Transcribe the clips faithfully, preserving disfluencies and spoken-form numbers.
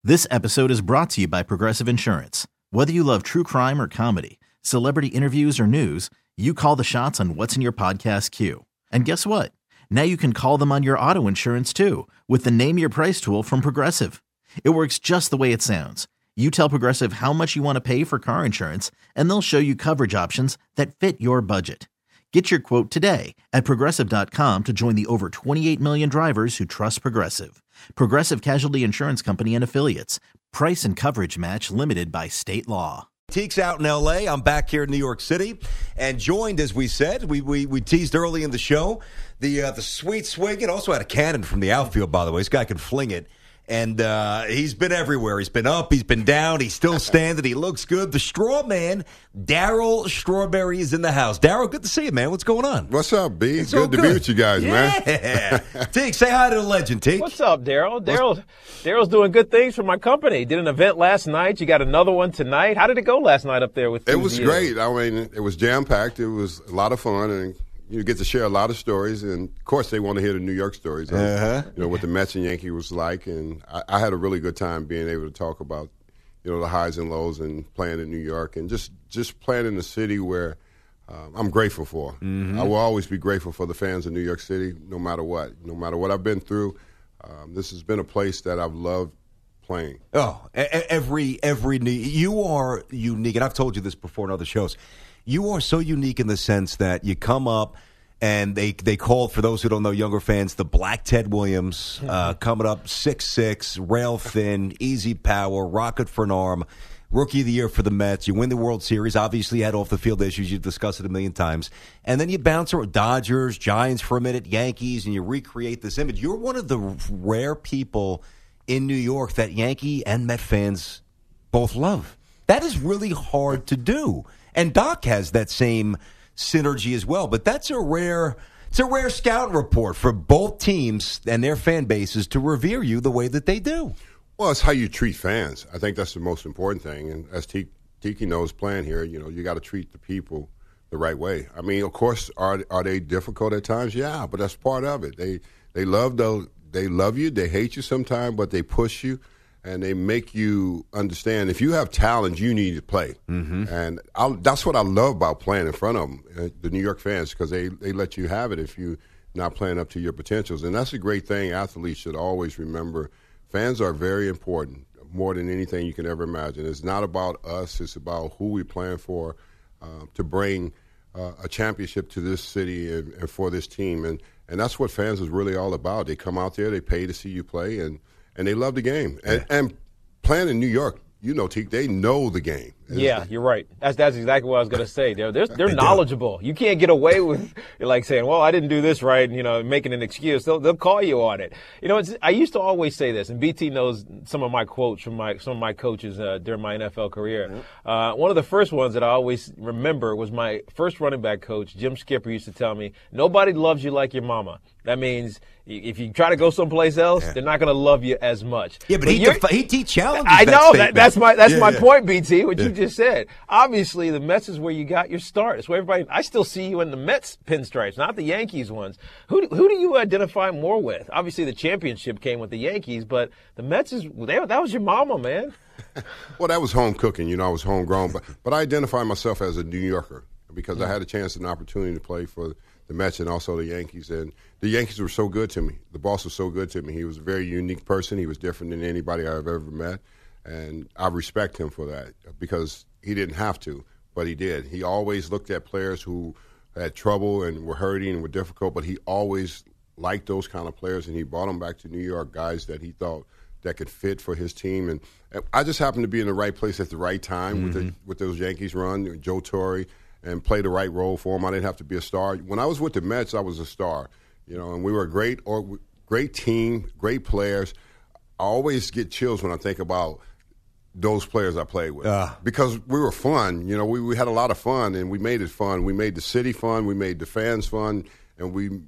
This episode is brought to you by Progressive Insurance. Whether you love true crime or comedy, celebrity interviews or news, you call the shots on what's in your podcast queue. And guess what? Now you can call them on your auto insurance too with the Name Your Price tool from Progressive. It works just the way it sounds. You tell Progressive how much you want to pay for car insurance, and they'll show you coverage options that fit your budget. Get your quote today at Progressive dot com to join the over twenty-eight million drivers who trust Progressive. Progressive Casualty Insurance Company and Affiliates. Price and coverage match limited by state law. Teague's out in L A. I'm back here in New York City, and joined, as we said, we we, we teased early in the show, the uh, the sweet swing. It also had a cannon from the outfield, by the way. This guy can fling it. And uh, he's been everywhere. He's been up. He's been down. He's still standing. He looks good. The straw man, Darryl Strawberry, is in the house. Darryl, good to see you, man. What's going on? What's up, B? It's good to good. be with you guys, yeah. man. Teague, say hi to the legend, Teague. What's up, Darryl? Darryl, Darryl's doing good things for my company. Did an event last night. You got another one tonight. How did it go last night up there with? It was great. I mean, it was jam packed. It was a lot of fun, and you get to share a lot of stories, and of course they want to hear the New York stories, uh-huh. you know, what the Mets and Yankees was like, and I, I had a really good time being able to talk about, you know, the highs and lows and playing in New York, and just, just playing in the city where um, I'm grateful for. Mm-hmm. I will always be grateful for the fans of New York City, no matter what, no matter what I've been through. Um, this has been a place that I've loved playing. Oh, every every you are unique, and I've told you this before in other shows. You are so unique in the sense that you come up and they they called, for those who don't know, younger fans, the Black Ted Williams, uh, coming up six six, rail thin, easy power, rocket for an arm, rookie of the year for the Mets. You win the World Series. Obviously, you had off-the-field issues. You've discussed it a million times. And then you bounce around Dodgers, Giants for a minute, Yankees, and you recreate this image. You're one of the rare people in New York that Yankee and Met fans both love. That is really hard to do. And Doc has that same synergy as well. But that's a rare it's a rare scouting report for both teams and their fan bases to revere you the way that they do. Well, it's how you treat fans. I think that's the most important thing. And as T- Tiki knows playing here, you know, you got to treat the people the right way. I mean, of course, are are they difficult at times? Yeah, but that's part of it. They they love the, they love you. They hate you sometimes, but they push you. And they make you understand if you have talent, you need to play. Mm-hmm. And I'll, that's what I love about playing in front of them, uh, the New York fans, because they, they let you have it if you're not playing up to your potentials. And that's a great thing athletes should always remember. Fans are very important, more than anything you can ever imagine. It's not about us. It's about who we're playing for, uh, to bring uh, a championship to this city and, and for this team. And, and that's what fans is really all about. They come out there, they pay to see you play, and And they love the game. And, yeah. and playing in New York, you know, Teague, they know the game. It's, yeah, you're right. That's that's exactly what I was going to say. They're they're, they're knowledgeable. You can't get away with like saying, "Well, I didn't do this right," and you know, making an excuse. They'll they'll call you on it. You know, it's, I used to always say this, and B T knows some of my quotes from my some of my coaches uh, during my N F L career. Mm-hmm. Uh, one of the first ones that I always remember was my first running back coach, Jim Skipper, used to tell me, "Nobody loves you like your mama." That means if you try to go someplace else, yeah. they're not going to love you as much. Yeah, but, but he, defi- he he challenges. I that know that, that's my that's yeah, my yeah. point, B T. What yeah. you just said. Obviously, the Mets is where you got your start. It's where everybody. I still see you in the Mets pinstripes, not the Yankees ones. Who do, who do you identify more with? Obviously, the championship came with the Yankees, but the Mets is they, that was your mama, man. Well, that was home cooking. You know, I was homegrown, but but I identify myself as a New Yorker because mm-hmm. I had a chance and opportunity to play for the Mets and also the Yankees. And the Yankees were so good to me. The boss was so good to me. He was a very unique person. He was different than anybody I've ever met. And I respect him for that because he didn't have to, but he did. He always looked at players who had trouble and were hurting and were difficult, but he always liked those kind of players, and he brought them back to New York, guys that he thought that could fit for his team. And I just happened to be in the right place at the right time mm-hmm. with the, with those Yankees run, Joe Torre, and play the right role for him. I didn't have to be a star. When I was with the Mets, I was a star, you know, and we were a great or great team, great players. I always get chills when I think about those players I played with uh. because we were fun. You know, we, we had a lot of fun, and we made it fun. We made the city fun. We made the fans fun, and we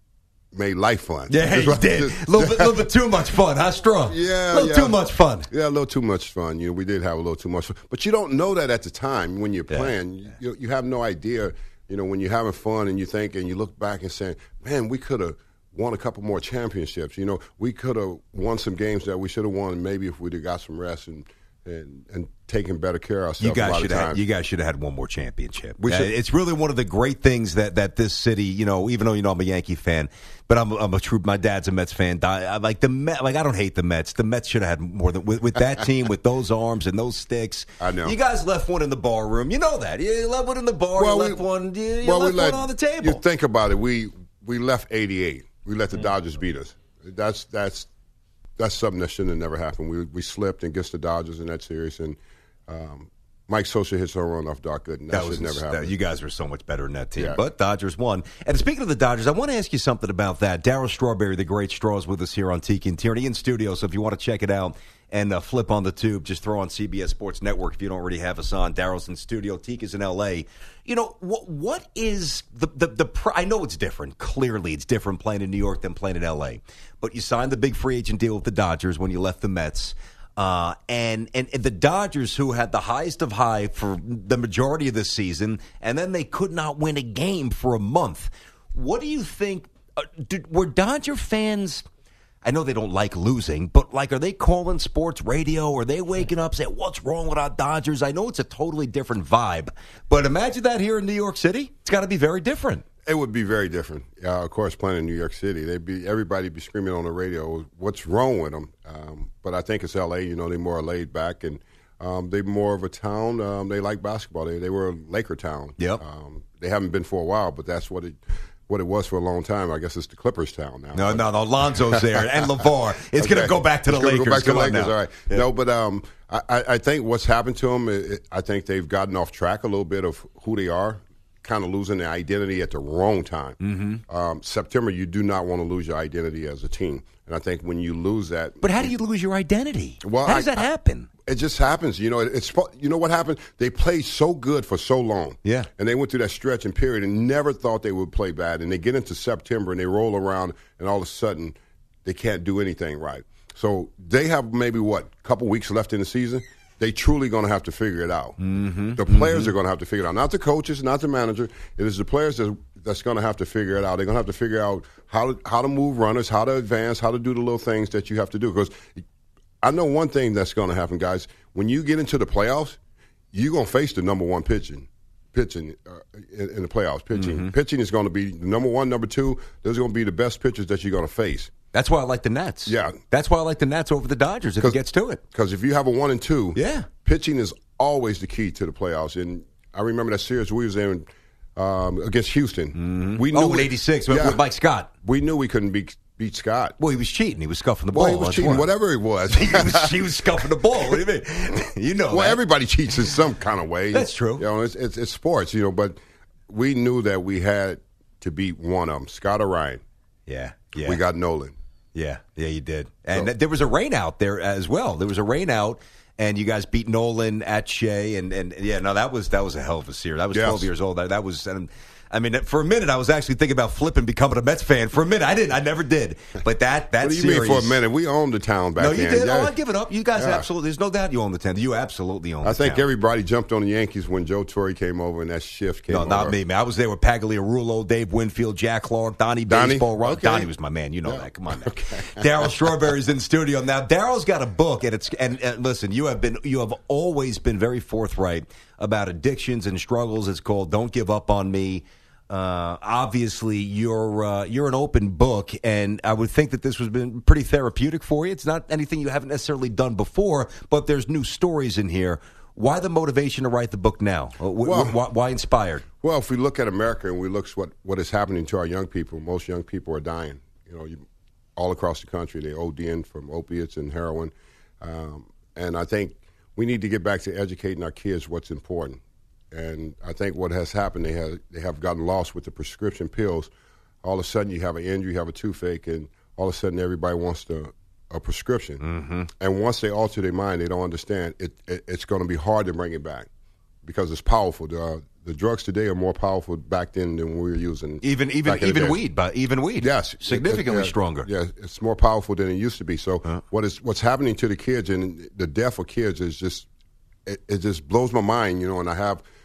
made life fun. Yeah, he did. A little bit, little bit too much fun, huh, Strong? Yeah, a little yeah. too much fun. Yeah, a little too much fun. You know, we did have a little too much fun, but you don't know that at the time when you're yeah. playing. Yeah. You, you have no idea. You know, when you're having fun and you think and you look back and saying, "Man, we could have won a couple more championships. You know, we could have won some games that we should have won maybe if we'd have got some rest and and, and taken better care of ourselves. You guys should have had, you guys should have had one more championship. We uh, should. It's really one of the great things that, that this city, you know, even though you know I'm a Yankee fan, but I'm I'm a true. My dad's a Mets fan. I, like the Met, like I don't hate the Mets. The Mets should have had more than with, with that team with those arms and those sticks. I know. You guys left one in the bar room. You know that. You left one in the bar. Well, you we, left one. You, you well, left we let, one on the table. You think about it. We we left eighty-eight. We let the Dodgers beat us. That's that's that's something that shouldn't have never happened. We we slipped against the Dodgers in that series, and um, Mike Sosa hits a run off Doc Gooden. That, That was should never happen. that, you guys were so much better than that team, Yeah. but Dodgers won. And speaking of the Dodgers, I want to ask you something about that. Darryl Strawberry, the great Straw, is with us here on Tiki and Tierney in studio. So if you want to check it out and uh, flip on the tube, just throw on C B S Sports Network if you don't already have us on. Darryl's in studio. Tika's in L A. You know what? What is the the the? Pr- I know it's different. Clearly, it's different playing in New York than playing in L A. But you signed the big free agent deal with the Dodgers when you left the Mets. Uh, and, and and the Dodgers, who had the highest of high for the majority of this season, and then they could not win a game for a month. What do you think? Uh, did, were Dodger fans? I know they don't like losing, but like, are they calling sports radio? Are they waking up saying, "What's wrong with our Dodgers?" I know it's a totally different vibe, but imagine that here in New York City. It's got to be very different. It would be very different. Uh, of course, playing in New York City, they'd be everybody be screaming on the radio, "What's wrong with them?" Um, but I think it's L A. You know, they're more laid back, and um, they're more of a town. Um, they like basketball. They they were a Laker town. Yep. Um, they haven't been for a while, but that's what it what it was for a long time. I guess it's the Clippers town now. No, no, no. Lonzo's there and LeVar. It's okay. going to go back to the it's Lakers. Go back to Come the on Lakers. now. All right. Yeah. No, but um, I, I think what's happened to them, it, it, I think they've gotten off track a little bit of who they are. Kind of losing their identity at the wrong time. Mm-hmm. Um, September, you do not want to lose your identity as a team, and I think when you lose that, but how do you lose your identity? Well, how does I, that happen? I, it just happens. You know, it, it's you know what happened. They played so good for so long, yeah, and they went through that stretch and period, and never thought they would play bad. And they get into September and they roll around, and all of a sudden, they can't do anything right. So they have maybe what a couple weeks left in the season. They truly going to have to figure it out. Mm-hmm. The players mm-hmm. are going to have to figure it out. Not the coaches, not the manager. It is the players that, that's going to have to figure it out. They're going to have to figure out how to, how to move runners, how to advance, how to do the little things that you have to do. Because I know one thing that's going to happen, guys. When you get into the playoffs, you're going to face the number one pitching. Pitching uh, in, in the playoffs. Pitching. Mm-hmm. Pitching is going to be the number one, number two. Those are going to be the best pitchers that you're going to face. That's why I like the Nets. Yeah. That's why I like the Nets over the Dodgers if it gets to it. Because if you have a one and two, yeah. pitching is always the key to the playoffs. And I remember that series we was in um, against Houston. Mm-hmm. We knew oh, in eighty-six yeah, with Mike Scott. We knew we couldn't beat, beat Scott. Well, he was cheating. He was scuffing the ball. Well, he was That's cheating, why. whatever it was. he, was he was scuffing the ball. What do you mean? You know Well, that. everybody cheats in some kind of way. That's true. You know, it's, it's, it's sports, you know, but we knew that we had to beat one of them, Scott or Ryan. Yeah, yeah. We got Nolan. Yeah, yeah, you did. And so, there was a rain out there as well. There was a rain out, and you guys beat Nolan at Shea, and, and yeah, no, that was that was a hell of a series. I was yes. twelve years old. That, that was, and, I mean, for a minute, I was actually thinking about flipping, becoming a Mets fan. For a minute, I didn't. I never did. But that that what do you series, mean for a minute? We owned the town back no, then. you did. Yeah. Oh, I give it up. You guys yeah. absolutely. There's no doubt you own the town. You absolutely own. I the think town. everybody jumped on the Yankees when Joe Torre came over and that shift came No, over. not me, man. I was there with Pagliarulo, Dave Winfield, Jack Clark, Donnie, Donnie? Baseball. Ron. Okay. Donnie was my man. You know yeah. that. Come on now. Okay. Darryl Strawberry's in studio now. Darryl's got a book, and it's and, and listen, you have been you have always been very forthright about addictions and struggles. It's called "Don't Give Up on Me." Uh, obviously, you're uh, you're an open book, and I would think that this has been pretty therapeutic for you. It's not anything you haven't necessarily done before, but there's new stories in here. Why the motivation to write the book now? Well, why, why inspired? Well, if we look at America and we look at what, what is happening to our young people, most young people are dying. You know, you, all across the country, they ODing from opiates and heroin. Um, and I think we need to get back to educating our kids what's important. And I think what has happened, they have, they have gotten lost with the prescription pills. All of a sudden, you have an injury, you have a toothache, and all of a sudden, everybody wants to, a prescription. Mm-hmm. And once they alter their mind, they don't understand. It, it, it's going to be hard to bring it back because it's powerful. The, uh, the drugs today are more powerful back then than we were using. Even even even weed, but even weed, yes, significantly it, it, stronger. Yeah, it's more powerful than it used to be. So huh? what is what's happening to the kids and the death of kids is just it, it just blows my mind, you know. And I have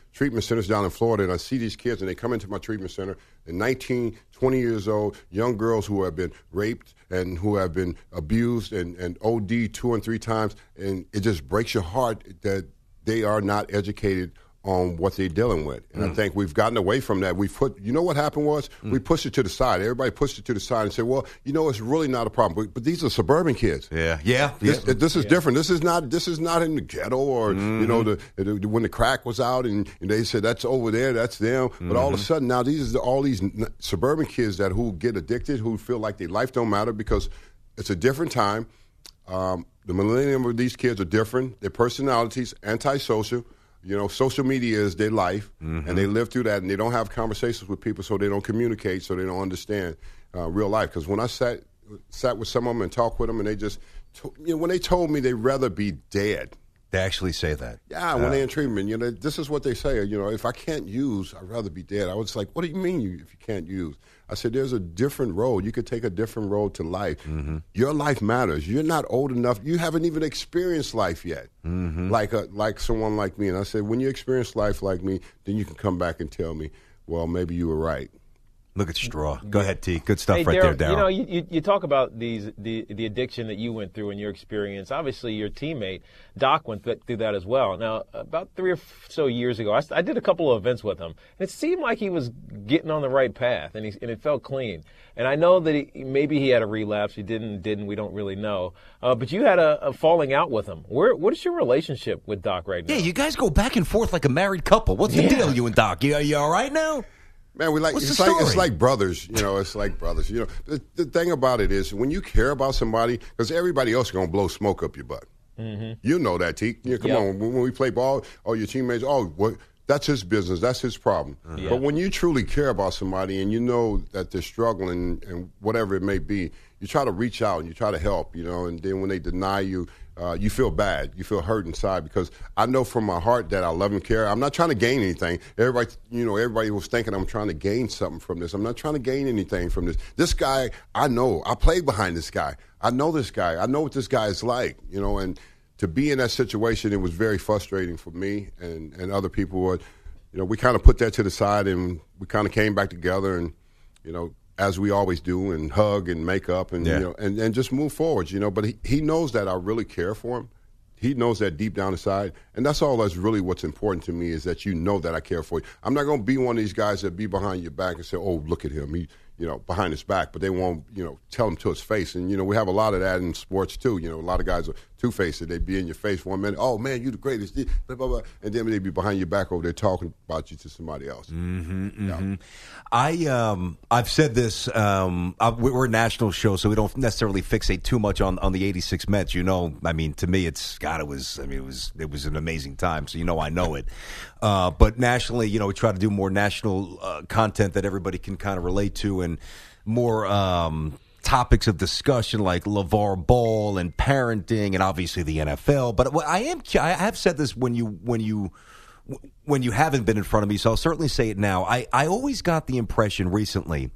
treatment centers down in Florida, and I see these kids, and they come into my treatment center, they're nineteen, twenty years old, young girls who have been raped and who have been abused and, and O D'd two and three times, and it just breaks your heart that they are not educated on what they're dealing with. And mm. I think we've gotten away from that. We put, you know what happened was? Mm. We pushed it to the side. Everybody pushed it to the side and said, well, you know, it's really not a problem. But, but these are suburban kids. Yeah, yeah. This, yeah. this is yeah. different. This is not This is not in the ghetto or, mm-hmm. you know, the, the, when the crack was out and, and they said, that's over there, that's them. Mm-hmm. But all of a sudden now these are all these n- suburban kids that who get addicted, who feel like their life don't matter because it's a different time. Um, the millennium of these kids are different. Their personalities, antisocial. You know, social media is their life, mm-hmm. and they live through that, and they don't have conversations with people, so they don't communicate, so they don't understand uh, real life. Because when I sat sat with some of them and talked with them, and they just, to, you know, when they told me they'd rather be dead. They actually say that. Yeah, when uh, they're in treatment, you know, this is what they say. You know, if I can't use, I'd rather be dead. I was like, what do you mean you, if you can't use? I said, there's a different road. You could take a different road to life. Mm-hmm. Your life matters. You're not old enough. You haven't even experienced life yet, mm-hmm. like a, like someone like me. And I said, when you experience life like me, then you can come back and tell me, well, maybe you were right. Look at Straw. Go ahead, T. Good stuff hey, right Darryl, there, Darryl. You know, you, you, you talk about these the the addiction that you went through in your experience. Obviously, your teammate, Doc, went th- through that as well. Now, about three or so years ago, I, I did a couple of events with him. And it seemed like he was getting on the right path, and, he, and it felt clean. And I know that he, maybe he had a relapse. He didn't, didn't. We don't really know. Uh, but you had a, a falling out with him. Where, what is your relationship with Doc right now? Yeah, you guys go back and forth like a married couple. What's the yeah. deal, you and Doc? You, you all right now? Man, we like What's it's the like story? It's like brothers, you know. It's like brothers, you know. The, the thing about it is, when you care about somebody, because everybody else is gonna blow smoke up your butt. Mm-hmm. You know that, T. You know, come yep. on, when, when we play ball, oh, your teammates, oh, what? That's his business. That's his problem. Mm-hmm. But when you truly care about somebody and you know that they're struggling and whatever it may be, you try to reach out and you try to help, you know. And then when they deny you, uh, you feel bad. You feel hurt inside because I know from my heart that I love and care. I'm not trying to gain anything. Everybody, you know, everybody was thinking I'm trying to gain something from this. I'm not trying to gain anything from this. This guy, I know. I played behind this guy. I know this guy. I know what this guy is like, you know, and to be in that situation, it was very frustrating for me and, and other people. Were, you know, we kind of put that to the side and we kind of came back together and, you know, as we always do, and hug and make up and, yeah. you know, and, and just move forward, you know. But he, he knows that I really care for him. He knows that deep down inside. And that's all that's really what's important to me is that you know that I care for you. I'm not going to be one of these guys that be behind your back and say, oh, look at him. He, you know, behind his back, but they won't, you know, tell him to his face. And, you know, we have a lot of that in sports, too. You know, a lot of guys are two-faced. They be in your face one minute, oh, man, you the greatest, blah, blah, blah. And then they be behind your back over there talking about you to somebody else. Mm-hmm, mm-hmm. Yeah. I, um, I've said this, um, I, we're a national show, so we don't necessarily fixate too much on, on the eighty-six Mets. You know, I mean, to me, it's, God, it was, I mean, it was, it was an amazing time, so you know I know it. Uh, but nationally, you know, we try to do more national uh, content that everybody can kind of relate to and more um, topics of discussion like LeVar Ball and parenting and obviously the N F L. But what I am, I have said this when you when you when you haven't been in front of me, so I'll certainly say it now. I, I always got the impression recently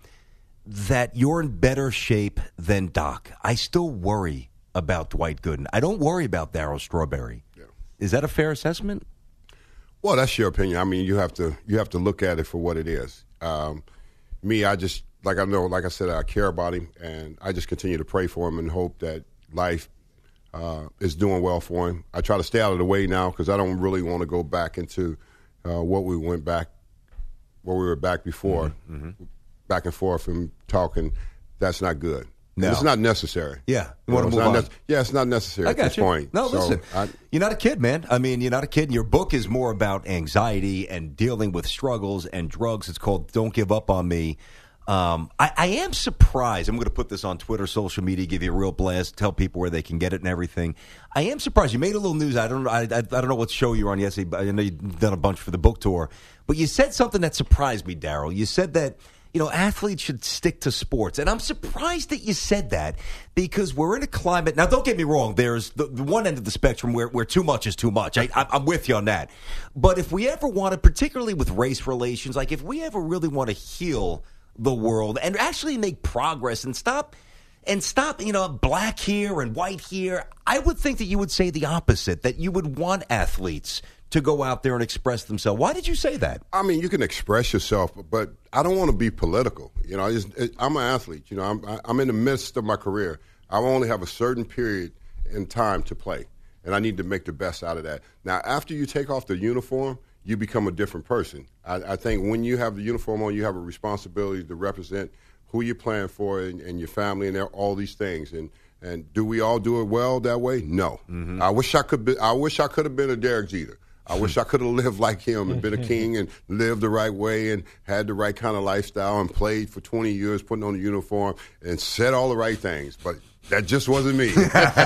that you're in better shape than Doc. I still worry about Dwight Gooden. I don't worry about Darryl Strawberry. Yeah. Is that a fair assessment? Well, that's your opinion. I mean, you have to you have to look at it for what it is. Um, me, I just like I know, like I said, I care about him, and I just continue to pray for him and hope that life uh, is doing well for him. I try to stay out of the way now because I don't really want to go back into uh, what we went back, where we were back before, mm-hmm, mm-hmm. back and forth and talking. That's not good. No. It's not necessary. Yeah. You want to move on? Ne- yeah, it's not necessary I at got this you. point. No, so listen. I, you're not a kid, man. I mean, you're not a kid. Your book is more about anxiety and dealing with struggles and drugs. It's called Don't Give Up on Me. Um, I, I am surprised. I'm going to put this on Twitter, social media, give you a real blast, tell people where they can get it and everything. I am surprised. You made a little news. I don't know. I, I, I don't know what show you were on yesterday. But I know you've done a bunch for the book tour. But you said something that surprised me, Darryl. You said that, you know, athletes should stick to sports. And I'm surprised that you said that because we're in a climate. Now, don't get me wrong. There's the, the one end of the spectrum where, where too much is too much. I, I, I'm with you on that. But if we ever want to, particularly with race relations, like if we ever really want to heal the world and actually make progress and stop and stop, you know, black here and white here, I would think that you would say the opposite, that you would want athletes to go out there and express themselves. Why did you say that? I mean, you can express yourself, but I don't want to be political. You know, it's, it, I'm an athlete. You know, I'm, I'm in the midst of my career. I only have a certain period in time to play, and I need to make the best out of that. Now, after you take off the uniform, you become a different person. I, I think when you have the uniform on, you have a responsibility to represent who you're playing for and, and your family and all these things. And and do we all do it well that way? No. Mm-hmm. I wish I could be. I wish I could have been a Derek Jeter. I wish I could have lived like him and been a king and lived the right way and had the right kind of lifestyle and played for twenty years, putting on the uniform and said all the right things. But that just wasn't me.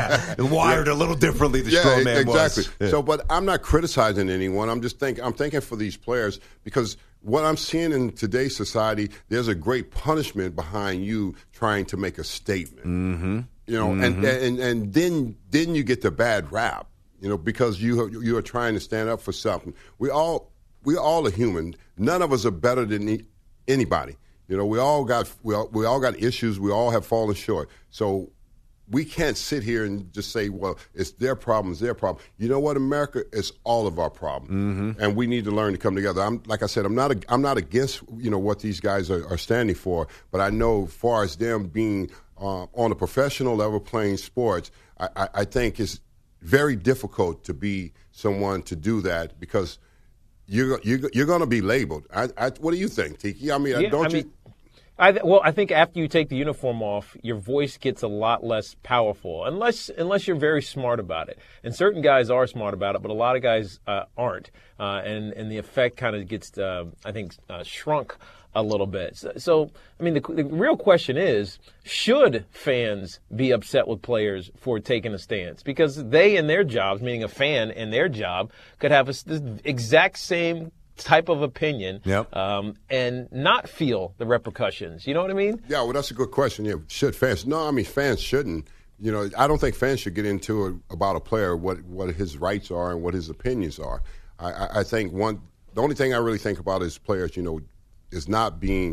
Wired yeah. a little differently, the yeah, straw man exactly. was. Yeah. So, but I'm not criticizing anyone. I'm just think I'm thinking for these players because what I'm seeing in today's society, there's a great punishment behind you trying to make a statement. Mm-hmm. You know, mm-hmm. and, and and then then you get the bad rap. You know, because you you are trying to stand up for something. We all we all are human. None of us are better than anybody. You know, we all got we all, we all got issues. We all have fallen short. So we can't sit here and just say, well, it's their problem, it's their problem. You know what, America, it's all of our problem, mm-hmm. and we need to learn to come together. I'm like I said, I'm not a, I'm not against you know what these guys are, are standing for, but I know as far as them being uh, on a professional level playing sports, I, I, I think it's very difficult to be someone to do that because you're you're, you're going to be labeled. I, I, what do you think, Tiki? I mean, yeah, don't I mean, you? I th- well, I think after you take the uniform off, your voice gets a lot less powerful, unless unless you're very smart about it. And certain guys are smart about it, but a lot of guys uh, aren't. Uh, and and the effect kind of gets, uh, I think, uh, shrunk a little bit. So, so I mean, the, the real question is, should fans be upset with players for taking a stance? Because they in their jobs, meaning a fan in their job, could have a, the exact same type of opinion yep. um, and not feel the repercussions. You know what I mean? Yeah, well, that's a good question. Yeah, should fans? No, I mean, fans shouldn't. You know, I don't think fans should get into it about a player, what, what his rights are and what his opinions are. I, I, I think one, the only thing I really think about is players, you know, is not being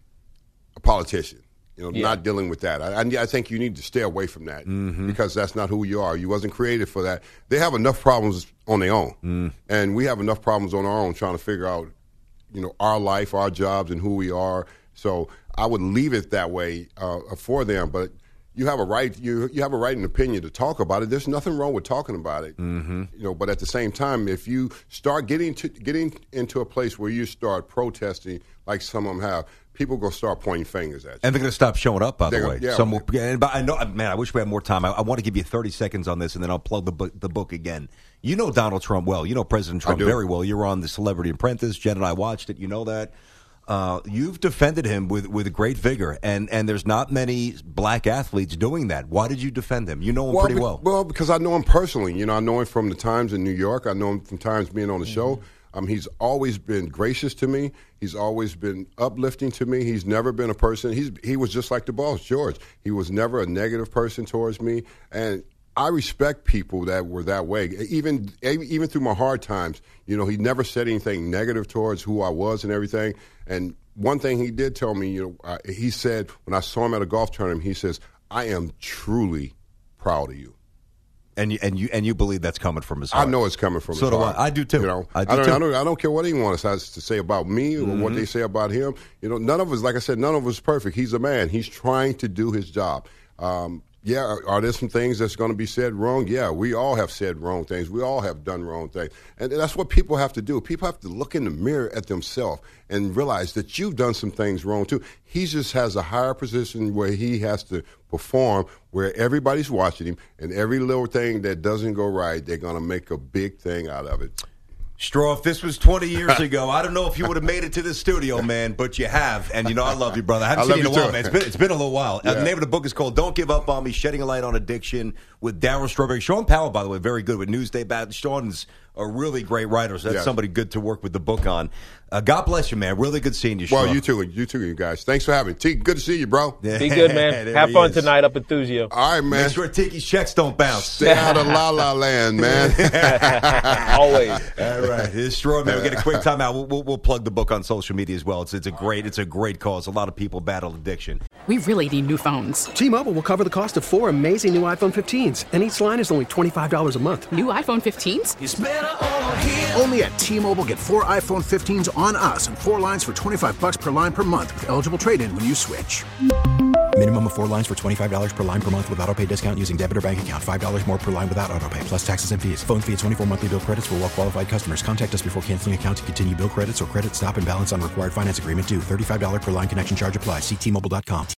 a politician, you know, yeah. not dealing with that. I, I think you need to stay away from that mm-hmm. because that's not who you are. You wasn't created for that. They have enough problems on their own, mm. and we have enough problems on our own trying to figure out, you know, our life, our jobs, and who we are. So I would leave it that way uh, for them, but you have a right. You you have a right and opinion to talk about it. There's nothing wrong with talking about it, mm-hmm. you know. But at the same time, if you start getting to getting into a place where you start protesting, like some of them have, people gonna start pointing fingers at you, and they're gonna stop showing up. By the they're way, gonna, yeah, some will, and, but I know, man. I wish we had more time. I, I want to give you thirty seconds on this, and then I'll plug the book, the book again. You know Donald Trump well. You know President Trump very well. You were on the Celebrity Apprentice. Jen and I watched it. You know that. Uh, you've defended him with, with great vigor, and, and there's not many black athletes doing that. Why did you defend him? You know him well, pretty well. Be, well, because I know him personally. You know, I know him from the times in New York. I know him from times being on the mm-hmm. show. Um, he's always been gracious to me. He's always been uplifting to me. He's never been a person. He's he was just like the boss, George. He was never a negative person towards me, and I respect people that were that way. Even even through my hard times, you know, he never said anything negative towards who I was and everything. And one thing he did tell me, you know, uh, he said when I saw him at a golf tournament, he says, "I am truly proud of you." And you and you and you believe that's coming from his heart. I know it's coming from so his do heart. I. I do too. You know, I do I don't, too. I don't. I don't care what anyone has to say about me or mm-hmm. what they say about him. You know, none of us, like I said, none of us is perfect. He's a man. He's trying to do his job. Um, yeah, are, are there some things that's going to be said wrong? Yeah, we all have said wrong things. We all have done wrong things. And that's what people have to do. People have to look in the mirror at themselves and realize that you've done some things wrong too. He just has a higher position where he has to perform, where everybody's watching him, and every little thing that doesn't go right, they're going to make a big thing out of it. Straw, if this was twenty years ago, I don't know if you would have made it to the studio, man, but you have. And, you know, I love you, brother. I haven't I seen you in a too. while, man. It's been, it's been a little while. Yeah. Uh, the name of the book is called Don't Give Up on Me, Shedding a Light on Addiction with Darryl Strawberry. Sean Powell, by the way, very good with Newsday. Bad. Sean's a really great writer, so that's yes. somebody good to work with the book on. Uh, God bless you, man. Really good seeing you, Straw. Well, you too. You too, you guys. Thanks for having me. T, good to see you, bro. Be good, man. Have fun is. tonight up at Thuzio. All right, man. Make sure Tiki's checks don't bounce. Stay out of La La Land, man. Always. All right. It's Straw, man. We get a quick time out. We'll, we'll, we'll plug the book on social media as well. It's, it's, a great, it's a great cause. A lot of people battle addiction. We really need new phones. T-Mobile will cover the cost of four amazing new iPhone fifteens, and each line is only twenty-five dollars a month. New iPhone fifteens? It's better Only at T-Mobile, get four iPhone fifteens on us and four lines for twenty-five bucks per line per month with eligible trade-in when you switch. Minimum of four lines for twenty-five dollars per line per month with autopay discount using debit or bank account. five dollars more per line without autopay, plus taxes and fees. Phone fee at twenty-four monthly bill credits for well-qualified customers. Contact us before canceling account to continue bill credits or credit stop and balance on required finance agreement due. thirty-five dollars per line connection charge applies. See T Mobile dot com.